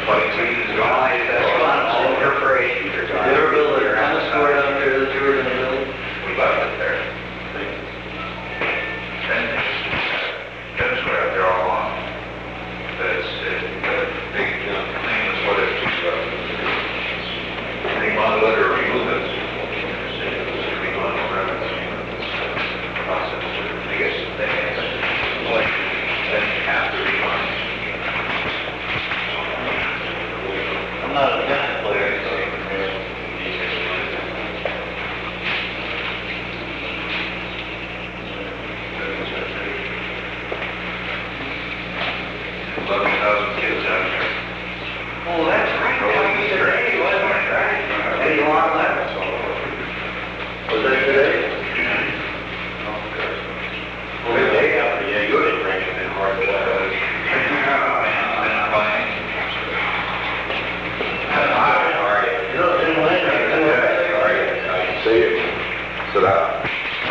Why is that all perforations are gone? They were building a tennis court out there that you were going to build? We left it there. Tennis court out there all along. That's the big thing was what it was about. They want to let her remove it. We want to remove it. Process. I guess they then have to rewind. I'm not a tennis player, so Kids out there. oh, that's right. Nobody That was was today, wasn't it? Right? Hey, you want that? Was that today? Well, yeah, you didn't bring it in hard to You know, in I can see it. Sit down.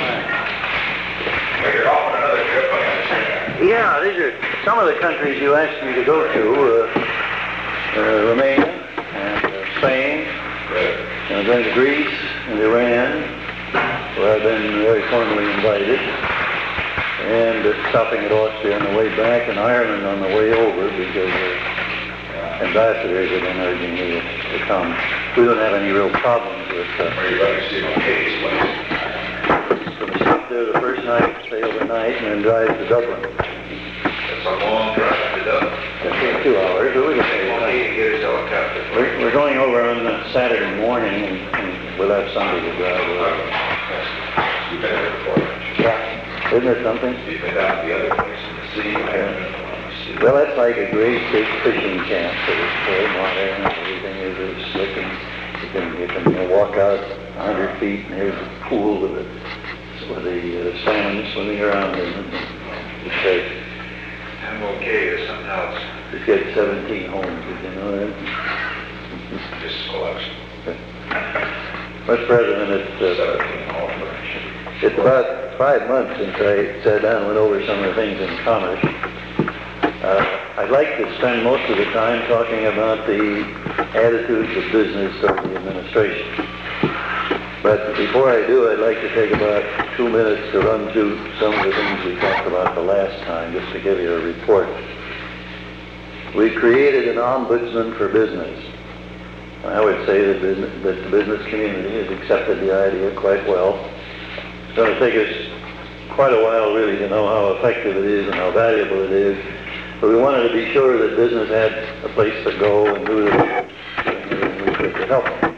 You're off on another trip, I understand. Yeah, these are some of the countries you asked me to go to. Romania and Spain. And I've been to Greece and Iran, where I've been very formally invited. And stopping at Austria on the way back and Ireland on the way over because ambassadors have been urging me to come. We don't have any real problems with Are you ready to see my case, please? So we stop there the first night, stay overnight, and then drive to Dublin. It's a long drive to Dublin. That takes 2 hours, but we can stay Well, overnight. he get his helicopter. We're going over on Saturday morning, and we'll have Sunday to drive over. You've been there before, haven't you? Yeah, isn't it something? You've been down to the other place in the sea. I haven't been on the sea. Well, that's like a great big fishing camp. It's very modern, and everything is slick, and you can walk out 100 feet, and here's a pool with the salmon swimming around in it. It's safe. MOK is something else. It's got 17 homes, did you know that? Just selection. Mr. President, 17 home. it's about 5 months since I sat down and went over some of the things in commerce. I'd like to spend most of the time talking about the attitudes of business toward the administration. But before I do, I'd like to take about 2 minutes to run through some of the things we talked about the last time, just to give you a report. We created an ombudsman for business. And I would say that the business community has accepted the idea quite well. It's going to take us quite a while, really, to know how effective it is and how valuable it is. But we wanted to be sure that business had a place to go and knew that we could help them.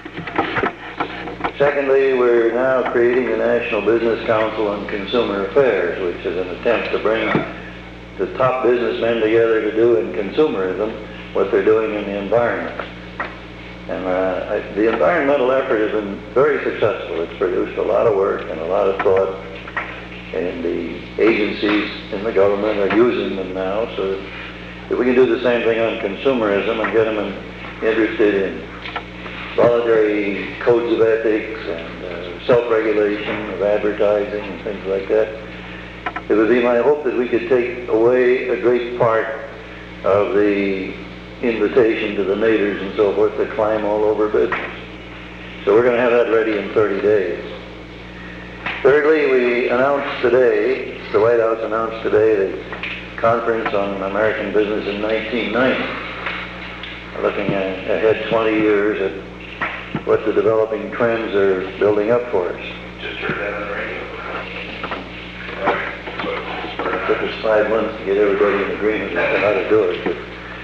Secondly, we're now creating the National Business Council on Consumer Affairs, which is an attempt to bring the top businessmen together to do in consumerism what they're doing in the environment. And the environmental effort has been very successful. It's produced a lot of work and a lot of thought, and the agencies in the government are using them now. So if we can do the same thing on consumerism and get them interested in voluntary codes of ethics and self-regulation of advertising and things like that, it would be my hope that we could take away a great part of the invitation to the natives and so forth to climb all over business. So we're going to have that ready in 30 days. Thirdly, we announced today, the White House announced today, the Conference on American Business in 1990, looking ahead 20 years at what the developing trends are building up for us. Just heard that on the radio. It took us 5 months to get everybody in agreement as to how to do it.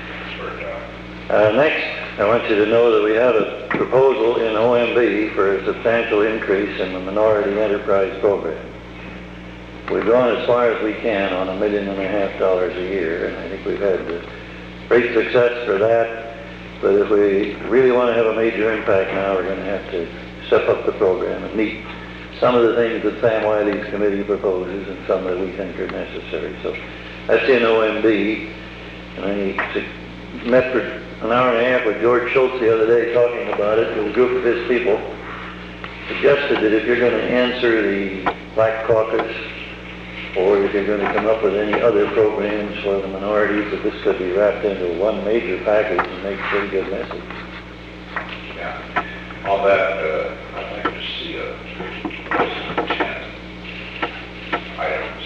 Next, I want you to know that we have a proposal in OMB for a substantial increase in the Minority Enterprise Program. We've gone as far as we can on $1.5 million a year, and I think we've had great success for that. But if we really want to have a major impact now, we're going to have to step up the program and meet some of the things that Sam Wiley's committee proposes and some that we think are necessary. So that's in OMB. And I met for an hour and a half with George Shultz the other day talking about it. A group of his people suggested that if you're going to answer the Black Caucus or if you're going to come up with any other programs for the minorities, that this could be wrapped into one major package and make a pretty good message. Yeah. On that, I'd like to see a list of 10 items.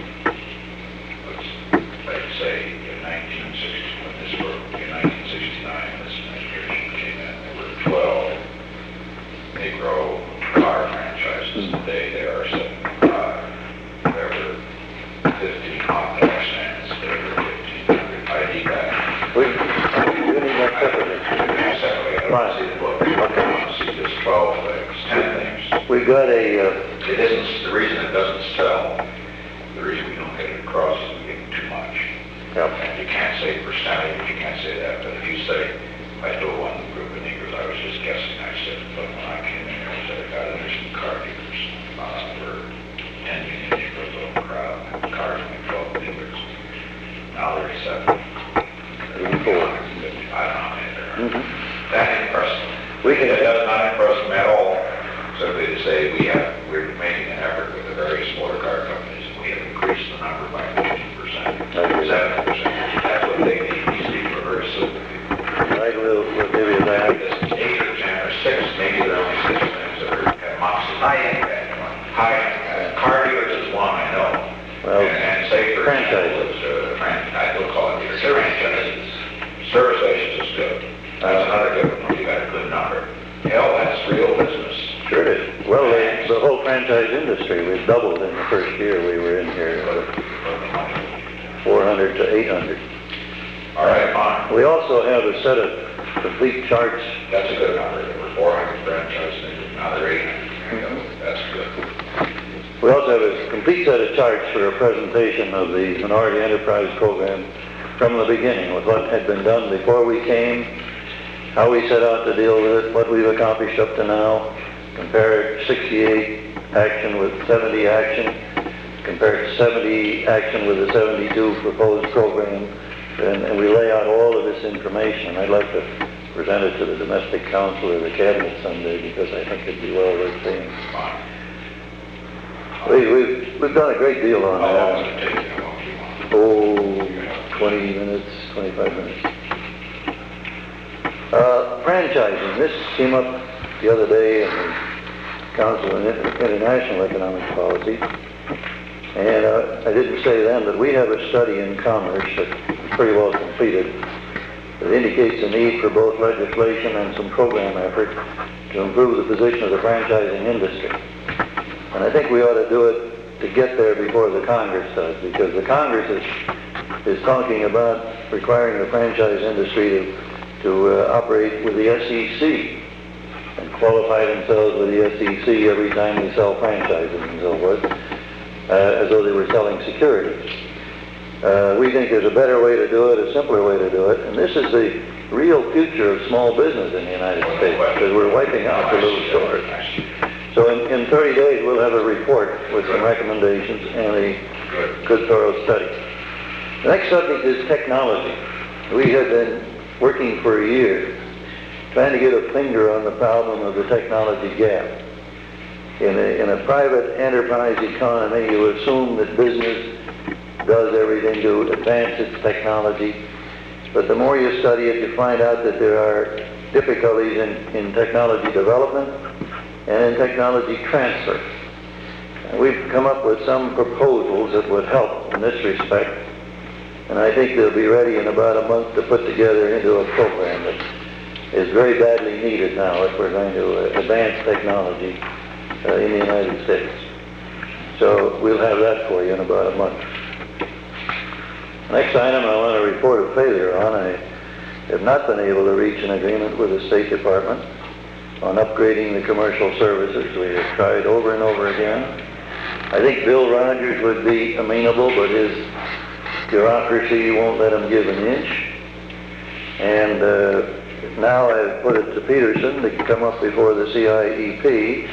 Let's say in 1960, when this were, in 1969, this administration came in, there were 12 Negro car franchises. Today there are 75. There were 15 hot dog stands. There were 1,500 ID bags. We need that separately. Separately, I don't see the book. Okay. I want to see just 12 things, 10 things. We've got a, It isn't, the reason it doesn't sell, the reason we don't get it across is we get too much. And you can't say percentage, you can't say that, but if you say, I told one group of Negroes, I was just guessing, I said, but when I came in here, I said, I got in there some car dealers, for 10 million Negroes over crowd, cars only 12 dealers. Now there's 7. I don't know how many there are. That impressed them. It does not impress them at all, simply to say we're making an effort with the various motor car companies, and we have increased the number by 15%, 7%. That's what they need. These people are very simple people. right, we'll give you that. There's 8 or 10 or 6, maybe there are only 6 things that are kind of monsters. High-end. Car dealers is one, I know. Well, and say for franchises. I will call it either franchises. Service stations is good. That's another good one. You got a good number. Hell, that's real business. Sure it is. Well, the whole franchise industry, we've doubled in the first year we were in here, 400 to 800. All right, fine. We also have a set of complete charts. That's a good number. There were 400 franchises, now they're 800. That's good. We also have a complete set of charts for a presentation of the Minority Enterprise Program from the beginning, with what had been done before we came, how we set out to deal with it, what we've accomplished up to now, compare 68 action with 70 action, compare 70 action with the 72 proposed program, and we lay out all of this information. I'd like to present it to the Domestic Council or the Cabinet someday, because I think it'd be well worth seeing. We've done a great deal on How long does that. it take? How long do you want? Oh, 20 minutes, 25 minutes. Franchising. This came up the other day in the Council on International Economic Policy. And I didn't say then, but we have a study in Commerce that's pretty well completed that indicates the need for both legislation and some program effort to improve the position of the franchising industry. And I think we ought to do it to get there before the Congress does, because the Congress is talking about requiring the franchise industry to operate with the SEC and qualify themselves with the SEC every time they sell franchises and so forth, as though they were selling securities. We think there's a better way to do it, a simpler way to do it, and this is the real future of small business in the United States, because we're wiping out the little stores. So in 30 days, we'll have a report with some recommendations and a good thorough study. The next subject is technology. We have been working for a year trying to get a finger on the problem of the technology gap. In a private enterprise economy, you assume that business does everything to advance its technology, but the more you study it, you find out that there are difficulties in technology development and in technology transfer. And we've come up with some proposals that would help in this respect, and I think they'll be ready in about a month to put together into a program that is very badly needed now if we're going to advance technology in the United States. So we'll have that for you in about a month. Next item I want to report a failure on. I have not been able to reach an agreement with the State Department on upgrading the commercial services. We have tried over and over again. I think Bill Rogers would be amenable, but his bureaucracy won't let him give an inch. And now I've put it to Peterson to come up before the CIEP,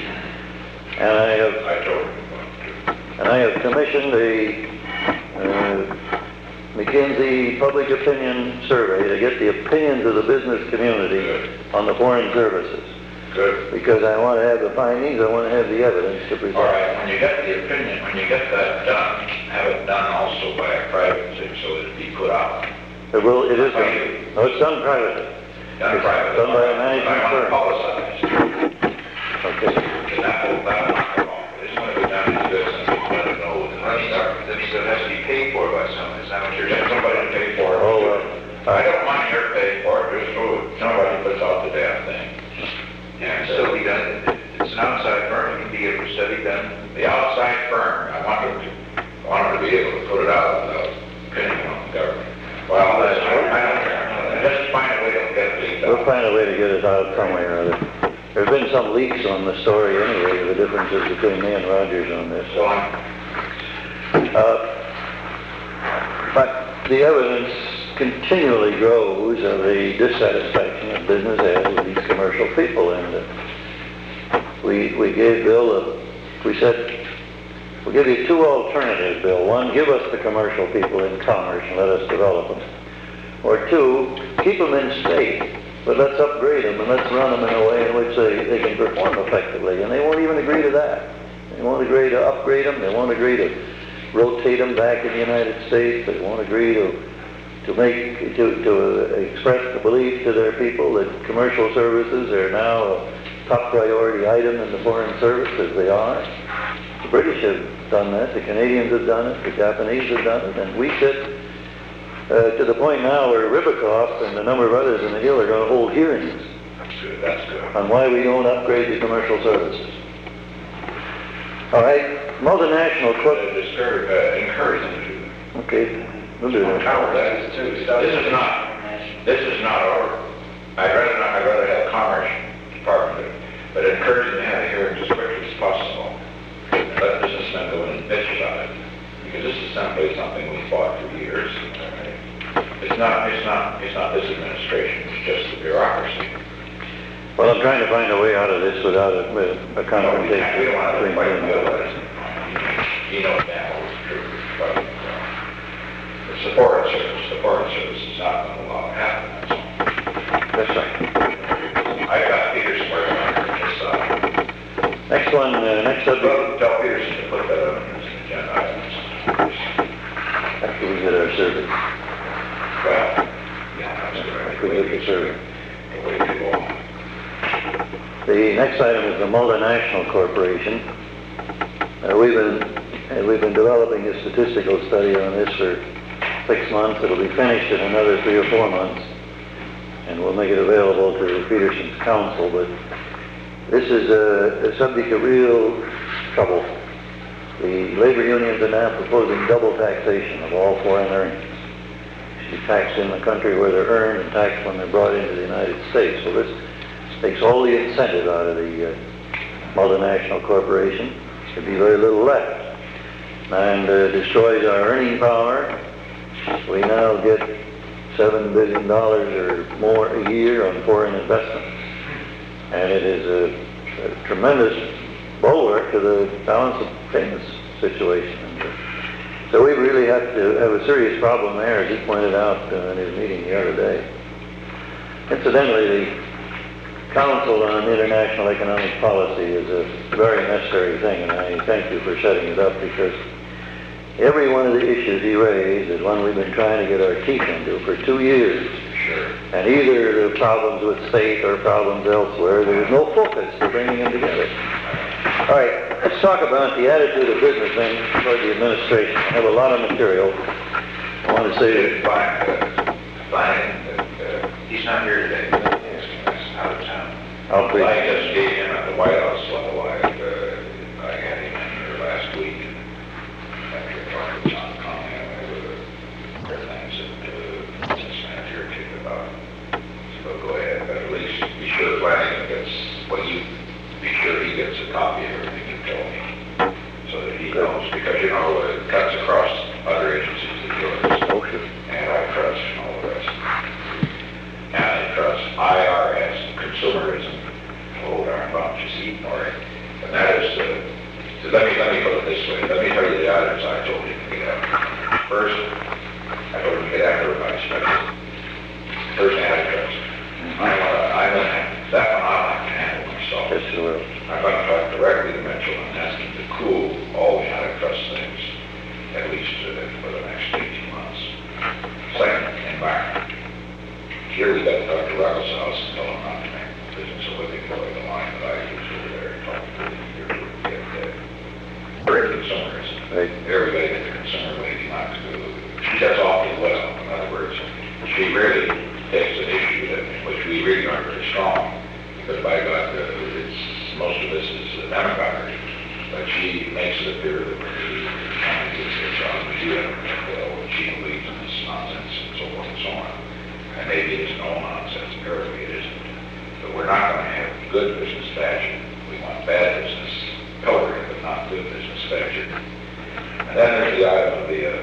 and I have commissioned a McKinsey public opinion survey to get the opinions of the business community on the foreign services. Good. Because I want to have the findings, I want to have the evidence to present. All right, when you get the opinion, when you get that done, have it done also by a private thing, so it'll be put out. It is By done. you. No, it's done privately. Done privately. Done by a management I firm. want to publicize. Okay. And that will not go wrong. It's going to be done in good sense, let it know. That means it has to be paid for by someone, is that what you're saying? Somebody to pay for it. Oh, well. I don't mind your paying for it, just somebody puts out the damn thing. Yeah, it'll still be done, it's an outside firm, it can be a study done. The outside firm, I want them to be able to put it out without pinning on the government. Well, I don't care. Just find a way to get it leaked We'll out. find a way to get it out some way or other. There's been some leaks on the story anyway, the differences between me and Rogers on this. So But the evidence continually grows of the dissatisfaction that business has with these commercial people. And we gave Bill, we said, we'll give you two alternatives, Bill. One, give us the commercial people in commerce and let us develop them. Or two, keep them in state, but let's upgrade them and let's run them in a way in which they can perform effectively. And they won't even agree to that. They won't agree to upgrade them. They won't agree to rotate them back in the United States. They won't agree to express the belief to their people that commercial services are now a top priority item in the foreign service, as they are. The British have done that, the Canadians have done it, the Japanese have done it, and we sit to the point now where Ribicoff and a number of others in the Hill are going to hold hearings that's good, that's good. on why we don't upgrade the commercial services. All right, multinational Encourage them to do that. Okay, we'll do that. This is not our, I'd rather have Commerce Department, but encourage them to have a hearing as quickly as possible. Let businessmen go in and bitch about it, because this is simply something we fought for years. It's not this administration, it's just the bureaucracy. Well, I'm trying to find a way out of this without a We confrontation don't want to between fight me and Bill, Bill. he knows damn well it's true, but the foreign service is not going to allow it to happen, that's all. That's right. I got Peterson working on this, Next one, next subject, tell Peterson to put that on his agenda items. after we get our survey. Well, yeah, that's good. After we get the survey. The way to go on. The next item is the multinational corporation. We've been developing a statistical study on this for 6 months. It'll be finished in another 3 or 4 months, and we'll make it available to Peterson's counsel. But this is a subject of real trouble. The labor unions are now proposing double taxation of all foreign earnings. Be taxed in the country where they're earned and taxed when they're brought into the United States. So this takes all the incentive out of the multinational corporation. There'd be very little left, and destroys our earning power. We now get $7 billion or more a year on foreign investment, and it is a tremendous bulwark to the balance of payments situation. And, so we really have to have a serious problem there, as he pointed out in his meeting the other day. Incidentally, the Council on International Economic Policy is a very necessary thing, and I thank you for setting it up, because every one of the issues he raised is one we've been trying to get our teeth into for 2 years. Sure. And either the problems with state or problems elsewhere, there was no focus for bringing them together. All right, let's talk about the attitude of businessmen toward the administration. I have a lot of material. I want to say He's not here today. He's out of town. I'll brief. I just gave him at the White House level. I had him in here last week. After talking to John Conley, there are things that the business manager kicked about. So go ahead, but at least be sure Flanagan gets, be sure he gets a copy of everything you told me, so that he knows, because it cuts across other agencies that deal with this. Oh, sure. Antitrust and all the rest. Antitrust, IRS, consumerism, whole darn bunch, just ignore it. And that is, let me put it this way. Let me tell you the items I told him to get out. First, I told him to get after everybody's special. First, antitrust. That one I'll have to handle myself. Here we got to talk to Ruggles House and tell them not to make business, so they can go to the line that I use over there and talk to them. Very consumers. Right. Everybody that the consumer lady likes to do. She does awfully well. In other words, she really takes an issue that, which we really aren't very strong, because by God, most of this is demagoguery. But she makes it appear that we're trying to do their job, and she she believes in this nonsense and so forth and so on. And maybe it isn't all nonsense, apparently it isn't. But we're not going to have good business fashion. We want bad business coloring, but not good business fashion. And then there's the item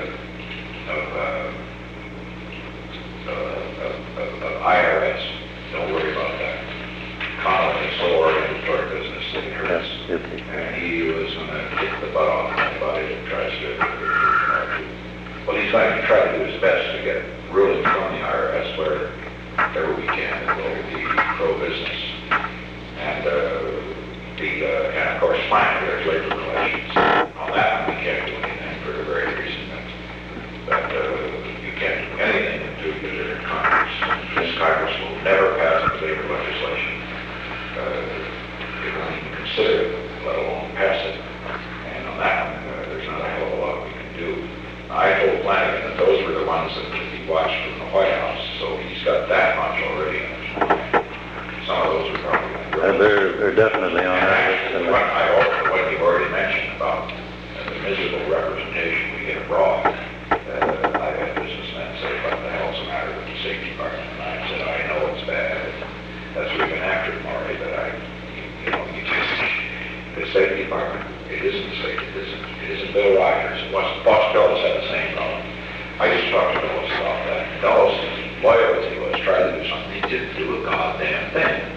of IRS. Don't worry about that. Connolly is so oriented toward business that it hurts. And he was going to kick the butt off anybody that tries to, well, he's going to try to do his best to get ruling from the IRS wherever we can that will be pro-business. And and of course, finally, there's labor relations. On that one, we can't do anything for the very reason that you can't do anything until you're in Congress. This Congress will never pass the labor legislation. It won't even consider it, let alone pass it. And on that one, there's not a hell of a lot we can do. I told Flanagan that those were the ones that he watched from the White House, so he's got that much already in his mind. Some of those are probably They're definitely on that list. What you've already mentioned about the miserable representation we get abroad. I've had businessmen say, what the hell's the matter with the Safety Department? And I said, I know it's bad. That's what we've been after, Maury, but the Safety Department, it isn't safe. It isn't Bill Rogers. Boss Dulles had the same problem. I just talked to Dulles about that. Dulles' loyalty was try to do something. He didn't do a goddamn thing.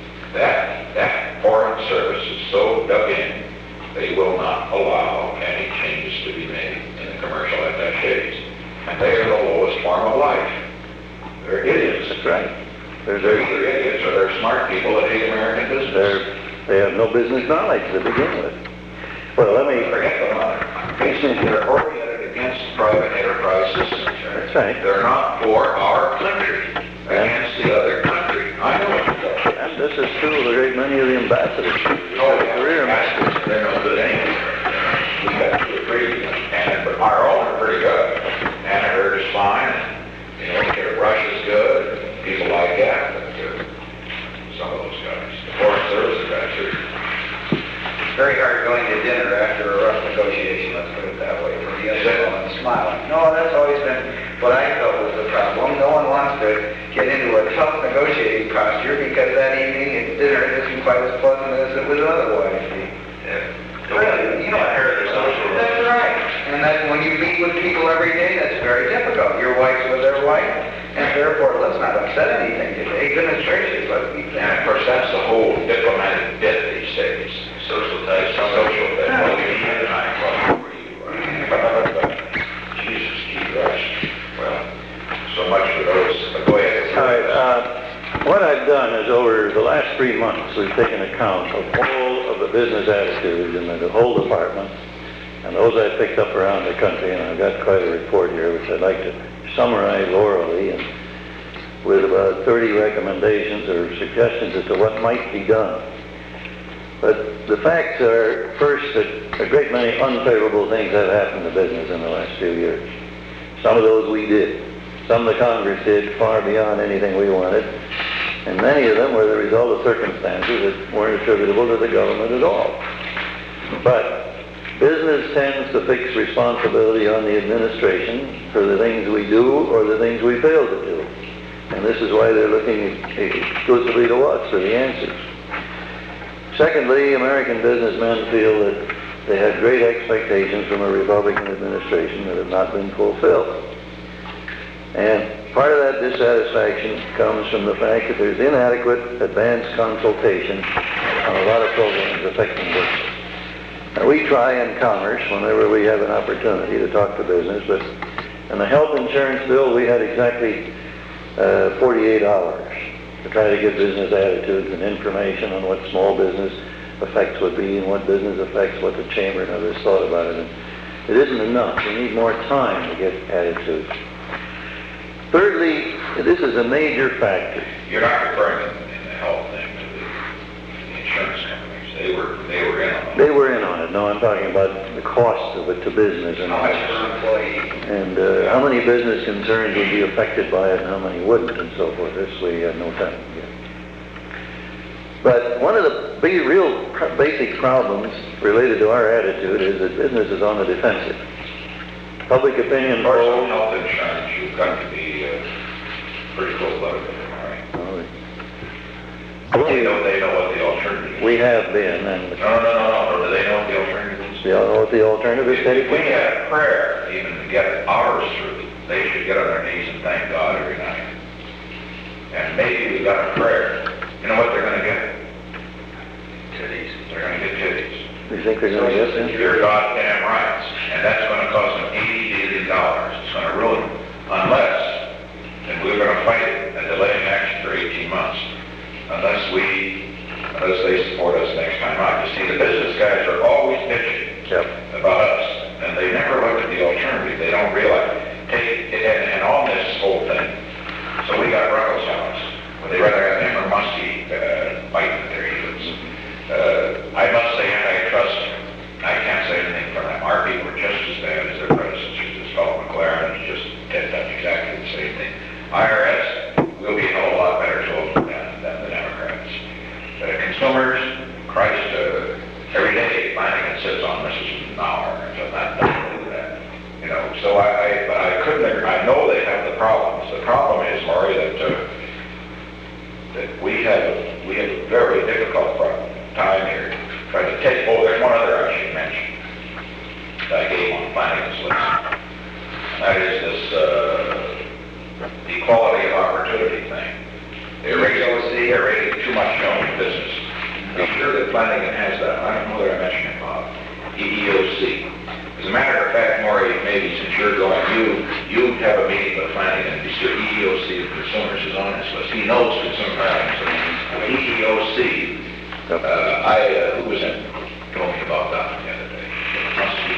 That foreign service is so dug in, they will not allow any changes to be made in the commercial attachés. And they are the lowest form of life. They're idiots. That's right. They're either idiots or they're smart people that hate American business. They have no business knowledge to begin with. Well, let me... Forget them. They're oriented against private enterprise systems. That's right. They're not for our country, against the other country. I know what you're talking about. And this is true of a great many of the ambassadors. Career ambassadors. They're no good anyway. We got to agree. But our own are pretty good. Hannaford is fine. Rush is good. People like that. But some of those guys. The Foreign Service guys are... It's very hard going to dinner after a rough negotiation, let's put it that way, for the other one smiling. No, that's always been what I felt was the problem. No one wants to get into a tough negotiating posture because that evening at dinner isn't quite as pleasant as it would otherwise be. Really, that's right. And that when you meet with people every day, that's very difficult. Your wife's with their wife, and therefore, let's not upset anything today. Goodness gracious, let's be And of course, that's the whole diplomatic bit these days. Social type. Well, you need to know where you are. Jesus, Christ. Well, so much for those. But go ahead. All right. What I've done is over the last 3 months, we've taken account of all of the business attitudes in the whole department, and those I picked up around the country, and I've got quite a report here, which I'd like to summarize orally, and with about 30 recommendations or suggestions as to what might be done. But the facts are, first, that a great many unfavorable things have happened to business in the last few years. Some of those we did. Some the Congress did far beyond anything we wanted. And many of them were the result of circumstances that weren't attributable to the government at all. But business tends to fix responsibility on the administration for the things we do or the things we fail to do. And this is why they're looking exclusively to us for the answers. Secondly, American businessmen feel that they had great expectations from a Republican administration that have not been fulfilled. And part of that dissatisfaction comes from the fact that there's inadequate advanced consultation on a lot of programs affecting business. Now, we try in Commerce, whenever we have an opportunity, to talk to business, but in the health insurance bill, we had exactly 48 hours to try to get business attitudes and information on what small business effects would be and what business effects, what the chamber and others thought about it. And it isn't enough. We need more time to get attitudes. Thirdly, this is a major factor. You're not referring in the health thing to the insurance companies. They were in on it. They were in on it. No, I'm talking about the cost of it to business and How much per employee? and how many business concerns would be affected by it and how many wouldn't and so forth. This we have no time to get. But one of the basic problems related to our attitude is that business is on the defensive. Public opinion Of course, on polls. health insurance, you've got to be pretty cold-blooded with them, right? They know what the alternative is. We have been, and No. Do they know what the alternative is? they all know what the alternative is. If we had a prayer even to get ours through, they should get on their knees and thank God every night. And maybe we got a prayer. You know what they're going to get? Titties. They're going to get titties. You think they're going to get them? Your goddamn rights. And that's going to cost them $80 billion. It's going to ruin them. Unless, and we're going to fight it and delay in action for 18 months, unless they support us next time out. You see, the business guys are always bitching about us, and they never look at the alternative. They don't realize. And on this whole thing, so we got Ruckelshaus House. Would they rather have him or Muskie biting their heels? I must say antitrust, I can't say anything for them. Our people are just as bad as their predecessors. This fellow McLaren has just done exactly the same thing. IRS will be a whole lot better told than the Democrats. Consumers, Christ, every day Flanagan sits on Mrs. Mauer and so that. You know, so I know they have the problems. The problem is, Maury, that we have a very difficult time here trying to take, there's one other I should mention that I gave on Flanagan's list. And that is this equality of opportunity thing. They're rating too much young business. Be sure that Flanagan has that. I don't know that I mentioned it, Bob. EEOC. As a matter of fact, Maury, maybe since you're going, you have a meeting with Flanagan and be sure EEOC of consumers is on his list. He knows consumer values. EEOC. Who was in? Told me about that the other day. Must be,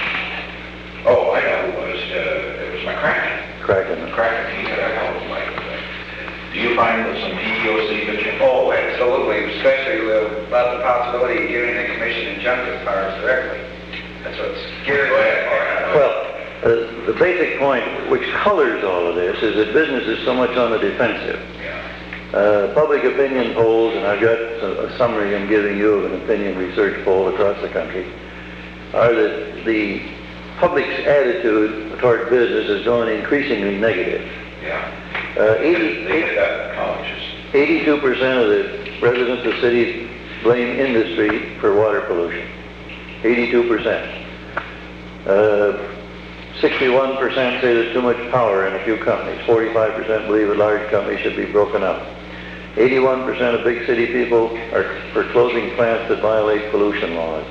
I know who it was. It was McCracken. McCracken. He had a hell of a life with that. Do you find that some EEOC bitching? Oh, absolutely, especially about the possibility of giving the commission injunctive powers directly. That's what's scary. Go ahead. Well, the basic point which colors all of this is that business is so much on the defensive. Public opinion polls, and I've got a summary I'm giving you of an opinion research poll across the country, are that the public's attitude toward business is going increasingly negative. They did that in colleges. 82% of the residents of cities blame industry for water pollution. 82%. 61% say there's too much power in a few companies. 45% believe that large companies should be broken up. 81% of big city people are for closing plants that violate pollution laws.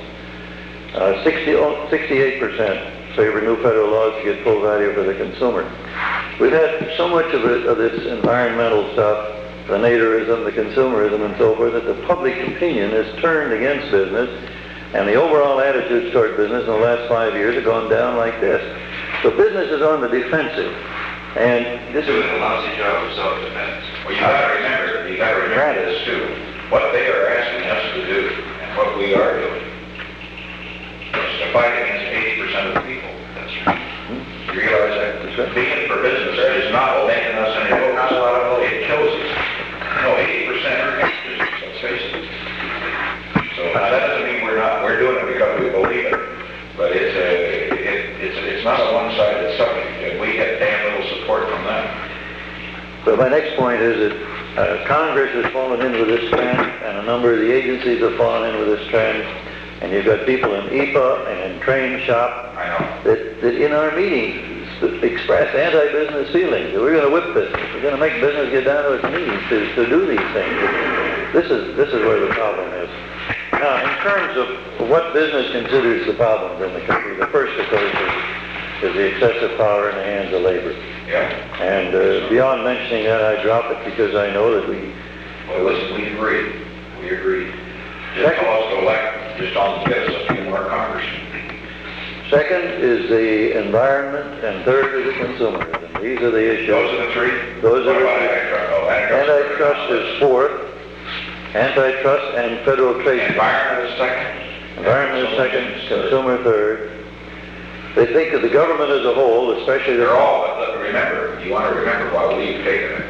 68% favor new federal laws to get full value for the consumer. We've had so much of this environmental stuff, the naturism, the consumerism, and so forth, that the public opinion has turned against business, and the overall attitudes toward business in the last 5 years have gone down like this. So business is on the defensive, and this is a lousy job of self-defense. Well, you got to remember this too. What they are asking us to do, and what we are doing, is to fight against 80% of the people. That's right. You realize that? That's right. Being for business is not making us any votes. It kills us. No, 80% are against business. Let's face it. So that doesn't mean we're doing it because we believe it, but it's not a one-sided subject, and we get damn little support from them. So my next point is that Congress has fallen in with this trend, and a number of the agencies have fallen in with this trend, and you've got people in EPA and in Train Shop that in our meetings express anti-business feelings. We're going to whip business. We're going to make business get down to its knees to do these things. This is where the problem is. Now, in terms of what business considers the problems in the country, the first, of course, is the excessive power in the hands of labor. And beyond mentioning that, I drop it because I know that we... Well, listen, we agree. Just tell us to elect, just on get us a few more congressmen. Second is the environment, and third is the consumerism. These are the issues. Those are the three? Those are What the about three. antitrust? Oh, Antitrust is fourth, antitrust and federal trade. Environment is second? Environment is second, consumer third. They think of the government as a whole, especially the... They're all, but remember, you want to remember why we've taken it.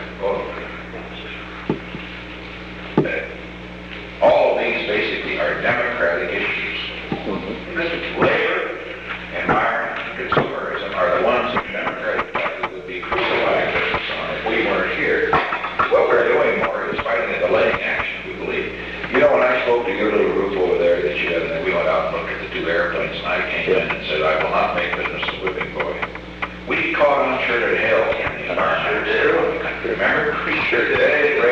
All of these basically are democratic issues. Labor, environment, and consumerism are the ones that the Democratic Party would be crucifying us on if we weren't here. What we're doing more is fighting a delaying action, we believe. You know, when I spoke to your little group over there that you had, and we went out and looked at the two airplanes, and I came in and said, I will not make business a whipping boy. We caught uncharted hell in the environment. Remember? We sure did.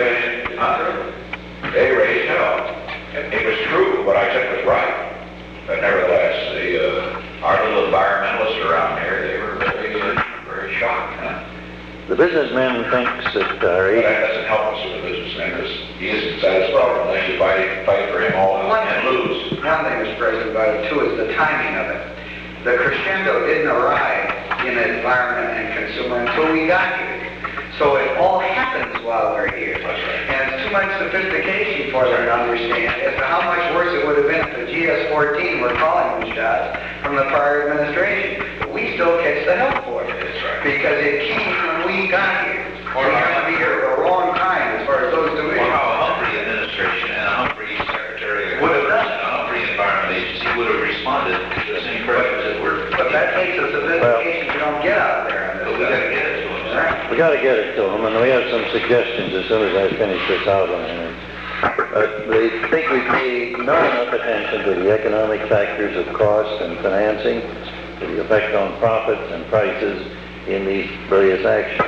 They raised hell. It was true, what I said was right. But nevertheless, our little environmentalists around here, they were very shocked. Huh? The businessman thinks that our... But that doesn't help us with the businessman, because he isn't satisfied unless you fight for him all and lose. One thing, Mr. President, about it too, is the timing of it. The crescendo didn't arrive in environment and consumer until we got here. So it all happens while we're here. And it's too much sophistication for them to understand as to how much worse it would have been if the GS-14 were calling the shots from the prior administration. But we still catch the hell for it. That's right. Because it came when we got here. We have to be here at the wrong time as far as those two issues. Well, how a Humphrey administration and a Humphrey secretary would have done it, a Humphrey Environment Agency would have responded to the same questions that were... But that takes a sophistication you don't get out there. But we gotta get it to them. Right. We got to get it to them, and we have some suggestions as soon as I finish this outline. They think we pay not enough attention to the economic factors of cost and financing, to the effect on profits and prices in these various actions.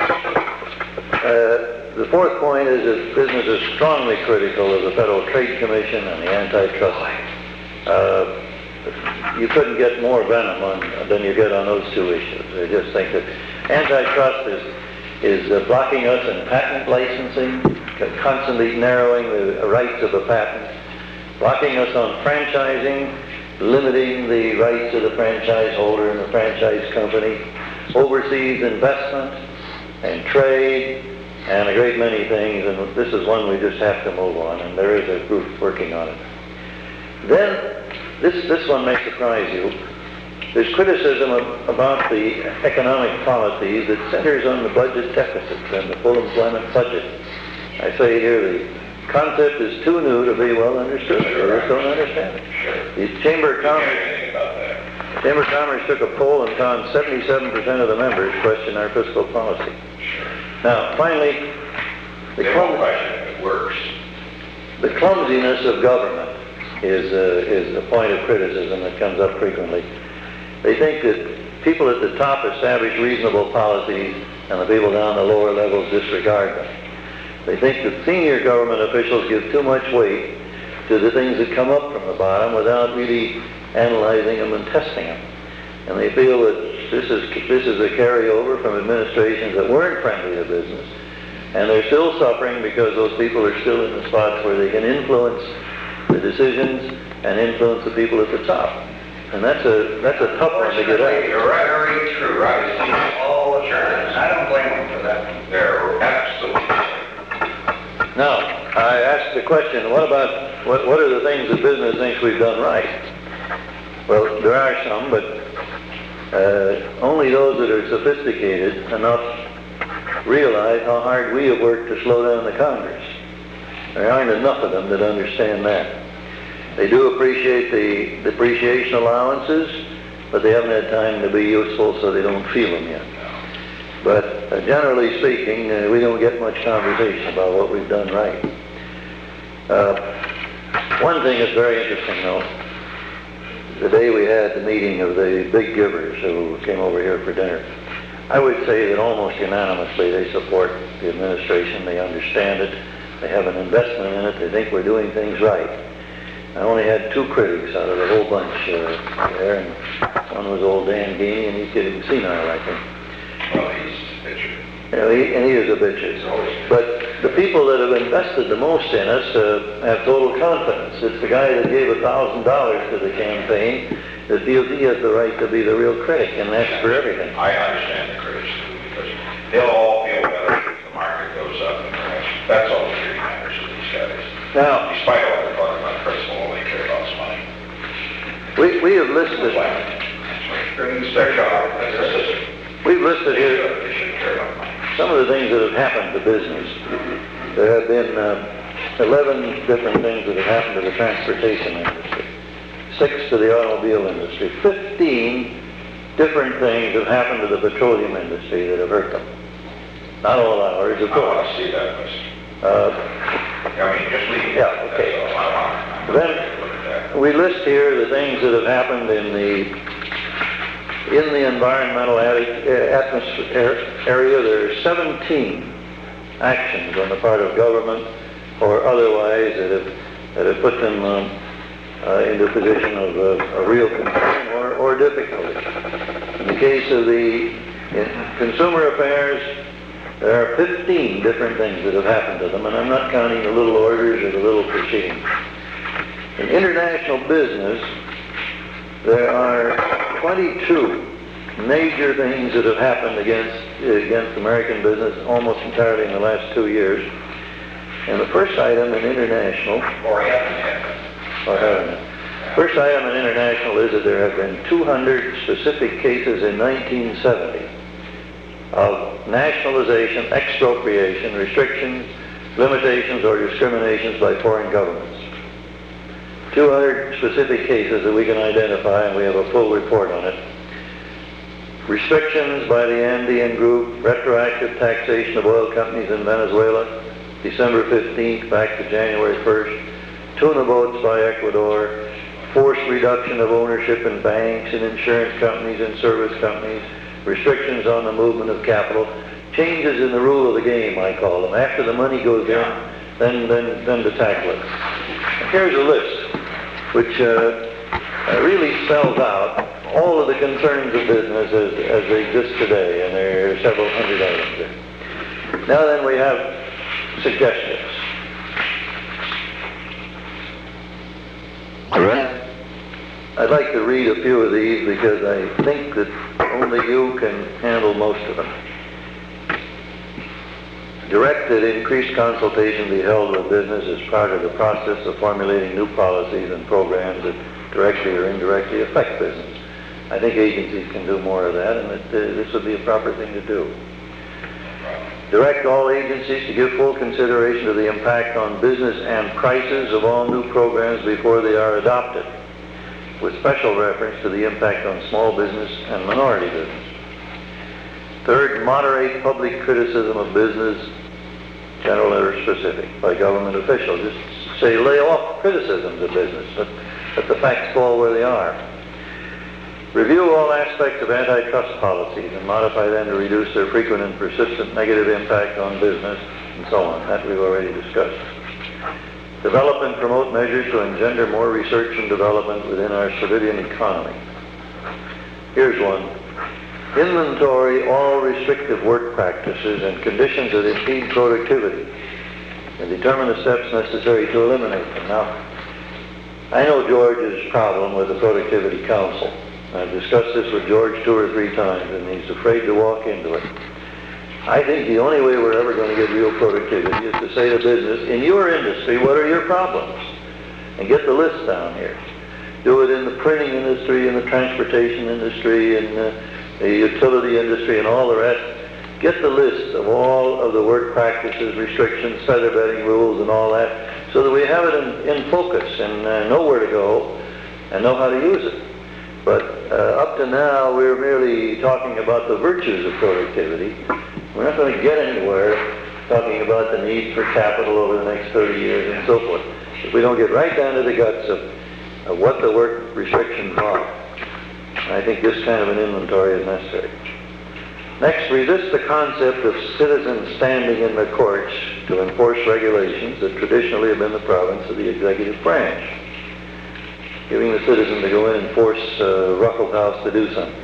The fourth point is that business is strongly critical of the Federal Trade Commission and the antitrust. You couldn't get more venom than you get on those two issues. They just think that antitrust is blocking us in patent licensing, constantly narrowing the rights of the patent, blocking us on franchising, limiting the rights of the franchise holder and the franchise company, overseas investment and trade, and a great many things, and this is one we just have to move on, and there is a group working on it. Then, this one may surprise you. There's criticism about the economic policies that centers on the budget deficits and the full employment budget. I say here the concept is too new to be well understood. They just don't understand it. The Chamber of Commerce took a poll and found 77% of the members question our fiscal policy. Now, finally, They won't question if it works. the clumsiness of government is a point of criticism that comes up frequently. They think that people at the top establish reasonable policies and the people down the lower levels disregard them. They think that senior government officials give too much weight to the things that come up from the bottom without really analyzing them and testing them. And they feel that this is a carryover from administrations that weren't friendly to business, and they're still suffering because those people are still in the spots where they can influence the decisions and influence the people at the top. And that's a tough one to get at. You're right, very true, right? It's all the time. I don't blame them for that. They're absolutely. Now, I asked the question, what are the things that business thinks we've done right? Well, there are some, but only those that are sophisticated enough realize how hard we have worked to slow down the Congress. There aren't enough of them that understand that. They do appreciate the depreciation allowances, but they haven't had time to be useful, so they don't feel them yet. But generally speaking, we don't get much conversation about what we've done right. One thing that's very interesting, though, the day we had the meeting of the big givers who came over here for dinner, I would say that almost unanimously they support the administration, they understand it, they have an investment in it, they think we're doing things right. I only had two critics out of the whole bunch there, and one was old Dan Geeney, and he's getting senile, I think. Well, he's a bitcher. You know, he is a bitch. But the people that have invested the most in us have total confidence. It's the guy that gave $1,000 to the campaign that feels he has the right to be the real critic, and that's for everything. I understand the criticism, because they'll all feel better if the market goes up and the rest. That's all that really matters to these guys. Now, Despite all the talk about principle, all they care about is money. we have listed, It's their job, that's their system. we've listed here They shouldn't care about money. some of the things that have happened to business. There have been 11 different things that have happened to the transportation industry, 6 to the automobile industry, 15 different things have happened to the petroleum industry that have hurt them. Not all ours, of I want course. to see that list. Uh, I mean, just leave it. Yeah, okay. That's all I want. Then- Look at that. We list here the things that have happened in the environmental atmosphere area. There are 17 actions on the part of government or otherwise that have put them into a position of a real concern or difficulty. In the case of in consumer affairs, there are 15 different things that have happened to them, and I'm not counting the little orders or the little proceedings. In international business, there are 22 major things that have happened against American business almost entirely in the last 2 years. And the first item in international, first item in international is that there have been 200 specific cases in 1970 of nationalization, expropriation, restrictions, limitations, or discriminations by foreign governments. 200 specific cases that we can identify, and we have a full report on it. Restrictions by the Andean Group, retroactive taxation of oil companies in Venezuela, December 15th back to January 1st, tuna boats by Ecuador, forced reduction of ownership in banks and insurance companies and service companies, restrictions on the movement of capital, changes in the rule of the game, I call them. After the money goes in, then to tackle it. Here's a list which really spells out all of the concerns of business as they exist today, and there are several hundred items there. Now then, we have suggestions. I'd like to read a few of these because I think that only you can handle most of them. Direct that increased consultation be held with business as part of the process of formulating new policies and programs that directly or indirectly affect business. I think agencies can do more of that, and that this would be a proper thing to do. Direct all agencies to give full consideration to the impact on business and prices of all new programs before they are adopted, with special reference to the impact on small business and minority business. Third, moderate public criticism of business, general or specific, by government officials. Just say lay off criticisms of business, but let the facts fall where they are. Review all aspects of antitrust policies and modify them to reduce their frequent and persistent negative impact on business, and so on. That we've already discussed. Develop and promote measures to engender more research and development within our civilian economy. Here's one. Inventory all restrictive work practices and conditions that impede productivity and determine the steps necessary to eliminate them. Now, I know George's problem with the Productivity Council. I've discussed this with George 2 or 3 times, and he's afraid to walk into it. I think the only way we're ever going to get real productivity is to say to business, in your industry, what are your problems? And get the list down here. Do it in the printing industry, in the transportation industry, in the utility industry, and all the rest. Get the list of all of the work practices, restrictions, feather bedding rules, and all that, so that we have it in focus and know where to go and know how to use it. But up to now, we're merely talking about the virtues of productivity. We're not going to get anywhere talking about the need for capital over the next 30 years and so forth. If we don't get right down to the guts of what the work restrictions are, I think this kind of an inventory is necessary. Next, resist the concept of citizens standing in the courts to enforce regulations that traditionally have been the province of the executive branch, giving the citizen to go in and force Ruffles House to do something.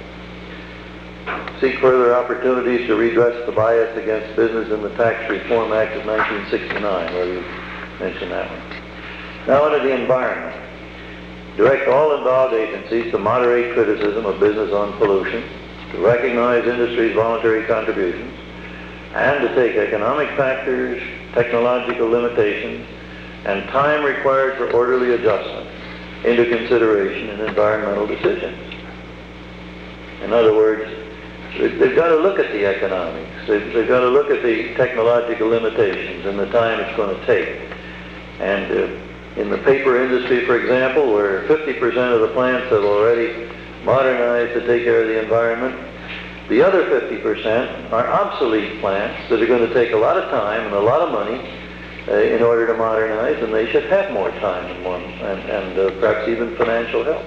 Seek further opportunities to redress the bias against business in the Tax Reform Act of 1969, where you mentioned that one. Now under the environment. Direct all involved agencies to moderate criticism of business on pollution, to recognize industry's voluntary contributions, and to take economic factors, technological limitations, and time required for orderly adjustment into consideration in environmental decisions. In other words, they've got to look at the economics. They've got to look at the technological limitations and the time it's going to take. And in the paper industry, for example, where 50% of the plants have already modernized to take care of the environment, the other 50% are obsolete plants that are going to take a lot of time and a lot of money in order to modernize, and they should have more time and perhaps even financial help.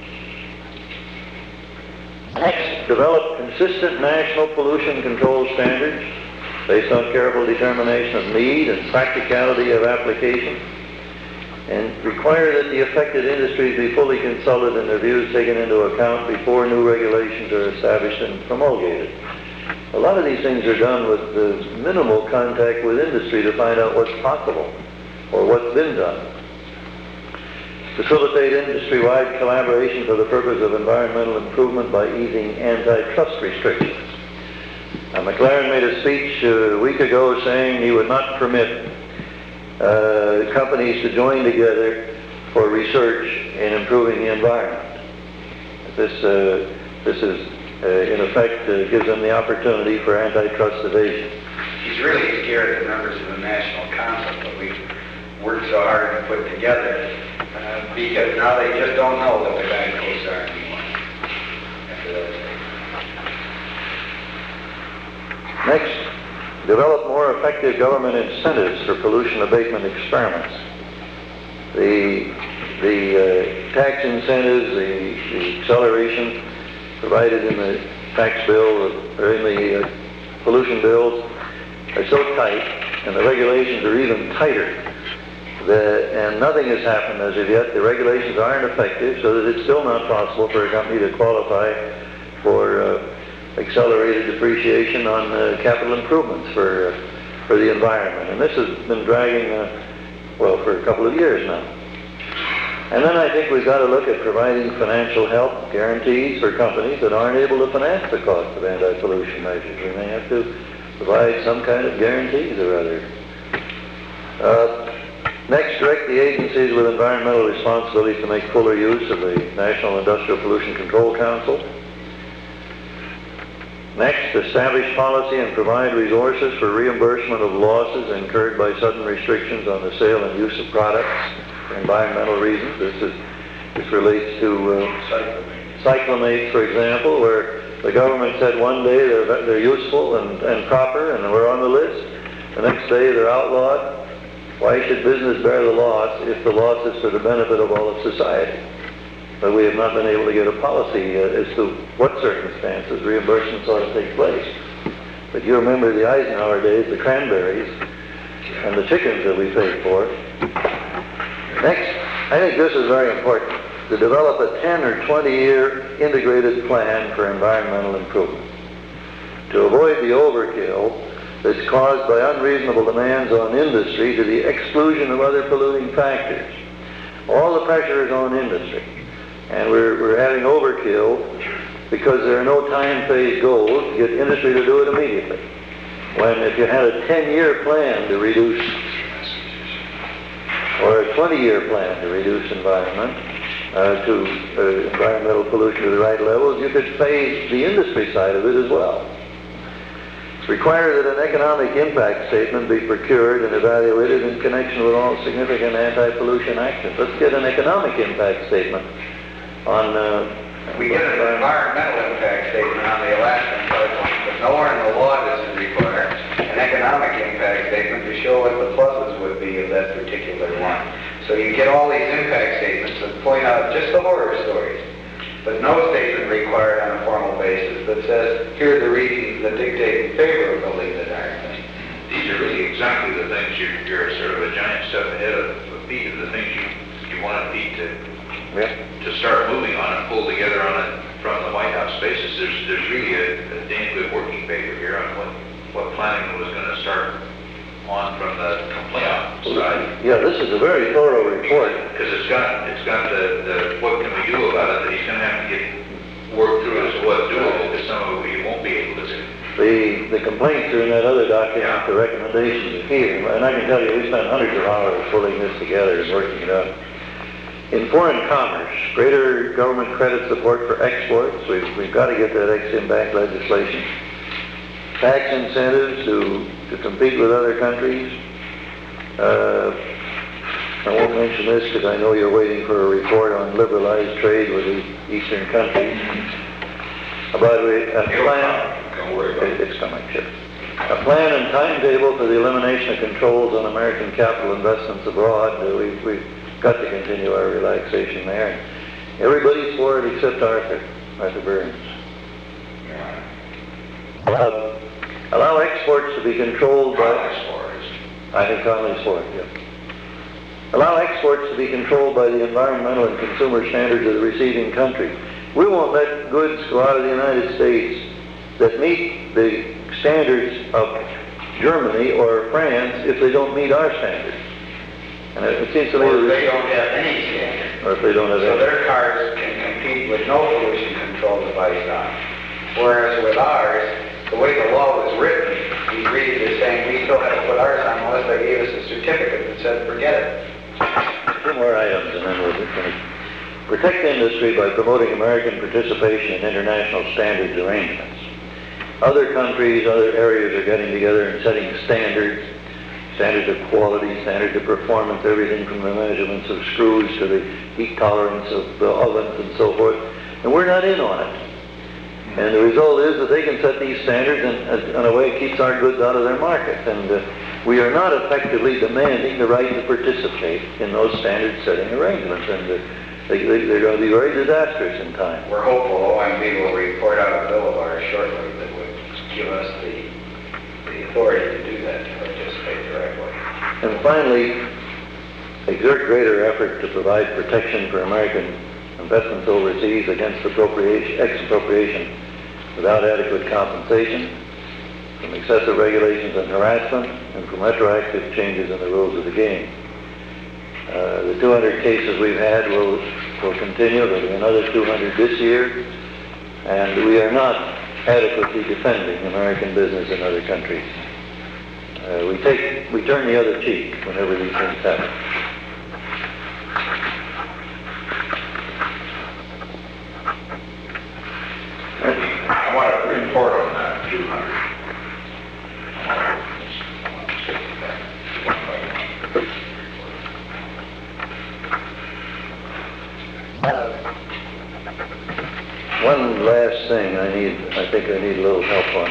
Next, develop consistent national pollution control standards based on careful determination of need and practicality of application, and require that the affected industries be fully consulted and their views taken into account before new regulations are established and promulgated. A lot of these things are done with minimal contact with industry to find out what's possible or what's been done. Facilitate industry-wide collaboration for the purpose of environmental improvement by easing antitrust restrictions. McLaren made a speech a week ago saying he would not permit companies to join together for research in improving the environment. This is, in effect, gives them the opportunity for antitrust evasion. He's really scared of members of the National Council that we've worked so hard to put together, because now they just don't know what the guideposts are anymore. After those things. Next, develop more effective government incentives for pollution abatement experiments. The tax incentives, the acceleration provided in the tax bill or in the pollution bills are so tight, and the regulations are even tighter, and nothing has happened as of yet. The regulations aren't effective, so that it's still not possible for a company to qualify for accelerated depreciation on capital improvements for the environment. And this has been dragging, for a couple of years now. And then I think we've got to look at providing financial help, guarantees for companies that aren't able to finance the cost of anti-pollution measures. We may have to provide some kind of guarantees or other. Next, direct the agencies with environmental responsibilities to make fuller use of the National Industrial Pollution Control Council. Next, establish policy and provide resources for reimbursement of losses incurred by sudden restrictions on the sale and use of products for environmental reasons. This relates to cyclamates, for example, where the government said one day they're useful and proper and we're on the list. The next day they're outlawed. Why should business bear the loss if the loss is for the benefit of all of society? But we have not been able to get a policy as to what circumstances reimbursements ought to take place. But you remember the Eisenhower days, the cranberries, and the chickens that we paid for. Next, I think this is very important, to develop a 10 or 20-year integrated plan for environmental improvement. To avoid the overkill that's caused by unreasonable demands on industry to the exclusion of other polluting factors. All the pressure is on industry. And we're having overkill because there are no time-phase goals to get industry to do it immediately. When if you had a 10-year plan to reduce, or a 20-year plan to reduce environmental pollution to the right levels, you could phase the industry side of it as well. Require that an economic impact statement be procured and evaluated in connection with all significant anti-pollution actions. Let's get an economic impact statement on... We get an environmental impact statement on the Alaskan pipeline, but nowhere in the law does it require an economic impact statement to show what the pluses would be of that particular one. So you get all these impact statements that point out just the horror stories, but no statement required on a formal basis that says, here are the reasons that dictate in favor of building the darn thing. These are really exactly the things you're sort of a giant step ahead of Pete, of the things you wanted Pete to start moving on and pull together on it from the White House basis. There's really a damn good working paper here on what planning was going to start on from the complaint side. Yeah, this is a very thorough report. Because it's got the what can we do about it that he's going to have to get worked through as to what's doable, because some of it we won't be able to do. The complaints are in that other document, the recommendations are here, and I can tell you, we spent hundreds of hours pulling this together and working it out. In foreign commerce, greater government credit support for exports, we've got to get that Ex-Im Bank legislation. Tax incentives to compete with other countries. I won't mention this because I know you're waiting for a report on liberalized trade with the eastern countries. By the way, a plan, Don't worry about it. it's coming, sure. A plan and timetable for the elimination of controls on American capital investments abroad. We've got to continue our relaxation there. Everybody's for it except Arthur Burns. Yeah. Allow exports to be controlled by... Exporters. I think Conley's for it, yeah. Allow exports to be controlled by the environmental and consumer standards of the receiving country. We won't let goods go out of the United States that meet the standards of Germany or France if they don't meet our standards. And it seems to me Or that... they don't have any standard. Or if they don't have So any... their cars can compete with no pollution control device on. Whereas with ours, the way the law was written, we read it as saying we still have to put ours on unless they gave us a certificate that said forget it. Two more items and then we'll finish. Protect industry by promoting American participation in international standards arrangements. Other countries, other areas are getting together and setting standards of quality, standards of performance, everything from the measurements of screws to the heat tolerance of the ovens and so forth. And we're not in on it. And the result is that they can set these standards and in a way it keeps our goods out of their market. And we are not effectively demanding the right to participate in those standard-setting arrangements. And they're going to be very disastrous in time. We're hopeful OMB will report out a bill of ours shortly that would give us the authority to do that, to participate directly. And finally, exert greater effort to provide protection for American investments overseas against expropriation without adequate compensation, from excessive regulations and harassment, and from retroactive changes in the rules of the game. The 200 cases we've had will continue. There'll be another 200 this year, and we are not adequately defending American business in other countries. We turn the other cheek whenever these things happen. I want to report on that 200. One last thing I think I need a little help on.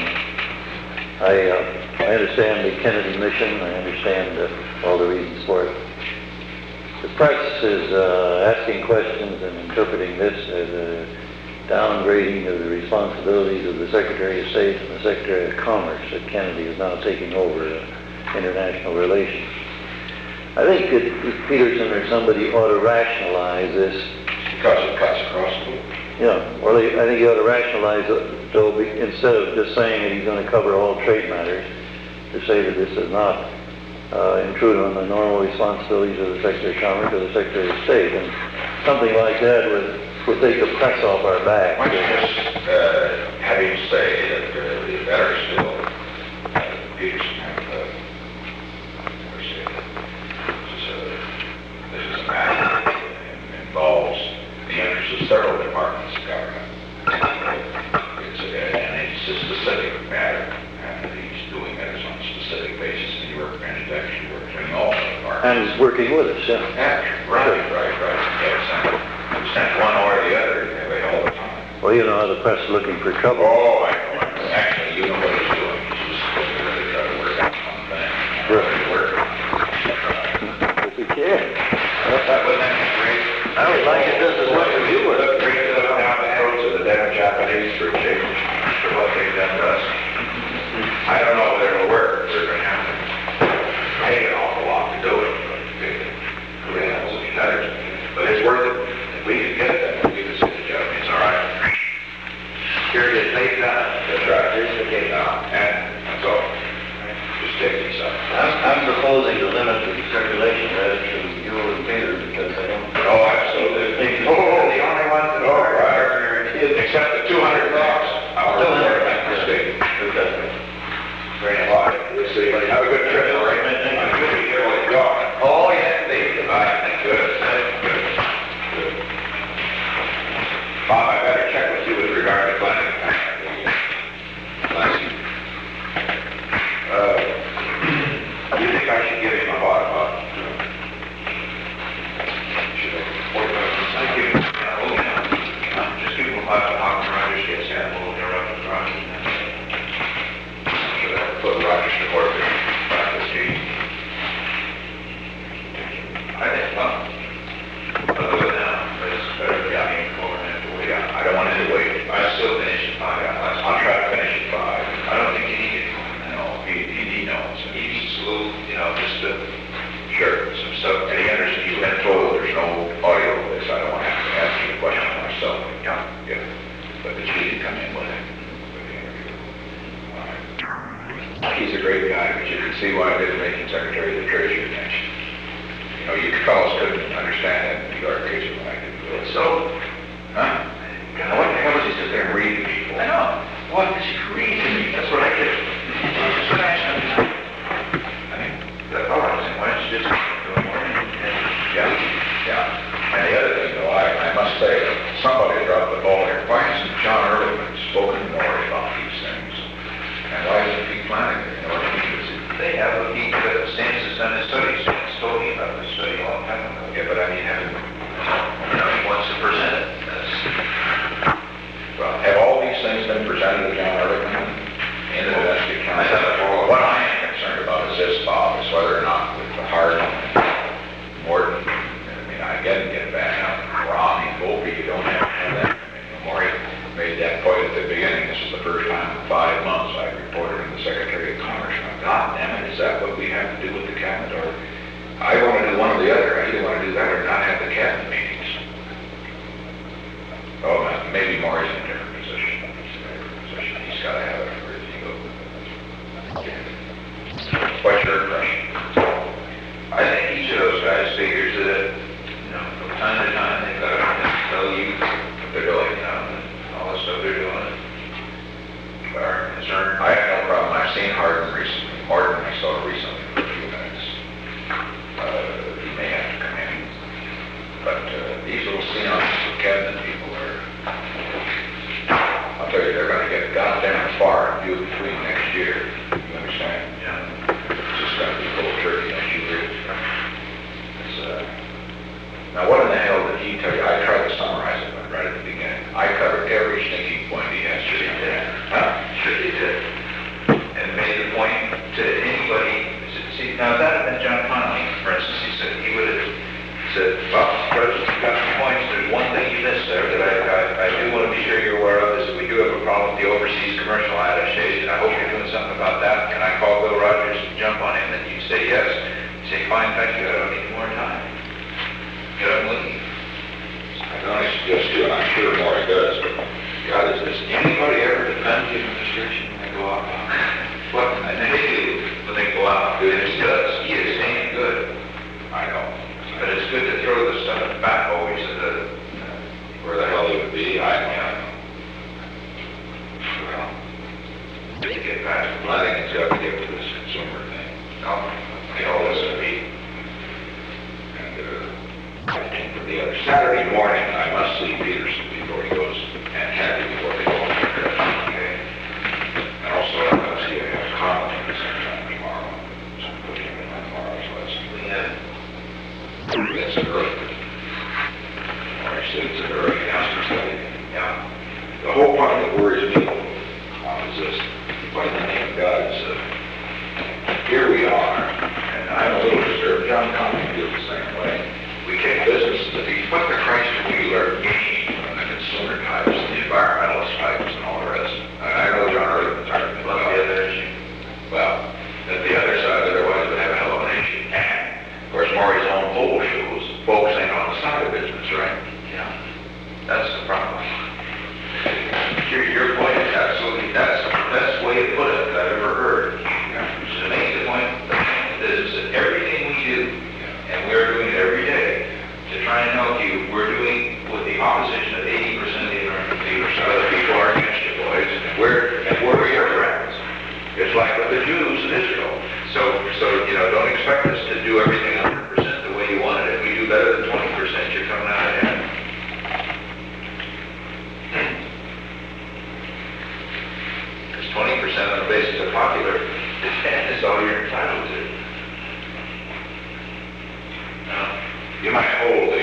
I understand the Kennedy mission. I understand all the reasons for it. The press is asking questions and interpreting this as a downgrading of the responsibilities of the Secretary of State and the Secretary of Commerce, that Kennedy is now taking over international relations. I think that Peterson or somebody ought to rationalize this. Because it cuts across the board. Yeah, well, I think he ought to rationalize it, though, instead of just saying that he's going to cover all trade matters, to say that this does not intrude on the normal responsibilities of the Secretary of Commerce or the Secretary of State. And something like that would take the press off our back. Why don't you just have him say that the better still, Peterson have, this is a matter that involves the interests of several departments of government. And it's a specific matter, and he's doing it on a specific basis, and you work manufacturing, you work in all the departments. And he's working with us, yeah. Yeah, right. Yes, sent one or the other, all the time. Well, you know how the press is looking for trouble. Oh, I know. Actually, you know what he's doing. He's just going to really try to work out something. Right. Work. If we can. That was great. I would like it just as much as you would. Bring it down the road to the damn Japanese for change, for what they've done to us. I don't know whether it'll work. We're going to have to pay an awful lot to do it. But it's worth it. If we can get it, then we can see the Japanese. All right. Here it is. Take that. That's right. Here's the case now. And that's all. Just take these up. I'm proposing to limit the circulation rate to you and Peter because I don't... Oh, absolutely. The only ones that are Except the 200 bucks. Our 200. mistake. figures that, from time to time, they've got to tell you what they're doing, and all the stuff they're doing. Our concern. I have no problem. I've seen Hardin recently. Martin I saw recently for a few minutes. He may have to come in. But these little seance of cabinet people are, I'll tell you, they're going to get goddamn far and few between next year. You understand? Yeah. It's just going to be cold turkey next year. It's, now what in the hell did he tell you? I tried to summarize it right at the beginning. I covered every sneaky point he has. Sure you did. Sure you did. And made the point to anybody, see, now if that had been John Connolly, for instance, he said, he would have said, well, President, you've got some points, there's one thing you missed there that I do want to be sure you're aware of, is that we do have a problem with the overseas commercial adaptation. I hope you're doing something about that. Can I call Bill Rogers and jump on him? And you'd say yes. You'd say, fine, thank you, I don't need more time. Get up and leave. I can only suggest to you, and I'm sure Maury does, but God, does anybody ever defend the administration when they go out? Well, I think they do when they go out. And he does. He is ain't good. I know. But it's good to throw the stuff back always at the, Where the hell it would be, I don't know. Well, to get back. I think it's got to get with this consumer thing. No, You know, listen to me. And, I think for the other Saturday morning, I must see Peterson before he goes, and Kathy before they go on their trip. okay. And also, I'm going to see Connolly at the same time tomorrow. So I'm putting him in my tomorrow's list. We have, That's an early. Or I said it's an early announcement study. yeah, The whole part that worries me is this, what in the name of God is, here we are, and I'm a little disturbed, John Connolly feels the same way. We take business to be, what the Christ are we gaining from the consumer types, the environmentalist types, and all the rest? I know John Early was talking love about the other issue. well, that the other side otherwise would have a hell of an issue. And, of course, Maury's own poll shows focusing on the side of business, right? Yeah, that's the problem. Your point is absolutely, that's the best way to put it that I've ever heard. Which is to make the point is that everything we do, and we're doing it every day, to try and help you, we're doing with the opposition of 80% of the American people. So the people are against you, boys, and we're your friends. It's like with the Jews in Israel. So, don't expect us to do everything 100% the way you want it. If we do better than 20%, you're coming out ahead. Because 20% on the basis of popular dissent is all you're entitled to. You might hold the